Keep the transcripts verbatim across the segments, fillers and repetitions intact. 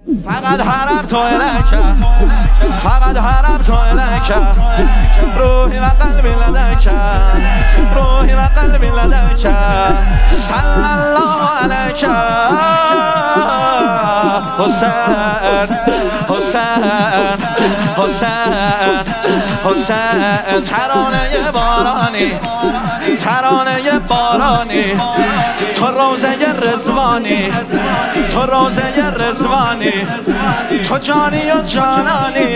فقط حرم تو الکه، فقط حرم تو الکه، روحی و قلبی لدکه، روحی و قلبی لدکه، صلی الله علیکه حسین، حسین، حسین، حسین. ترانه بارانی، ترانه بارانی، تو روزه رضوانی، تو روزه رضوانی، تو جانی و جانانی.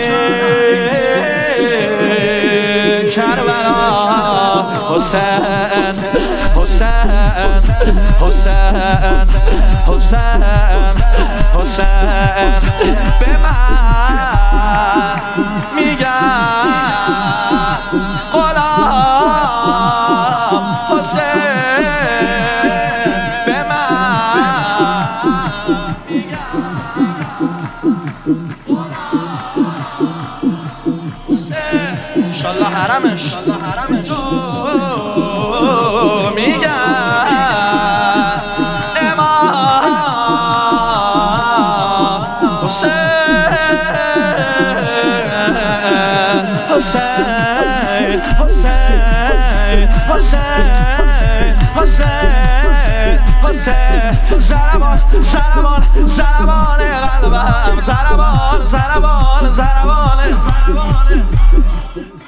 کربلا حسین، حسین، حسین، حسین، حسین. به من میگن غلام حسین، به من انشالله حرمش میگن امام حسین، حسین، حسین، حسین، حسین، حسین. ضربان، ضربان، ضربان قلبم، ضربان، ضربان، ضربان، ضربان.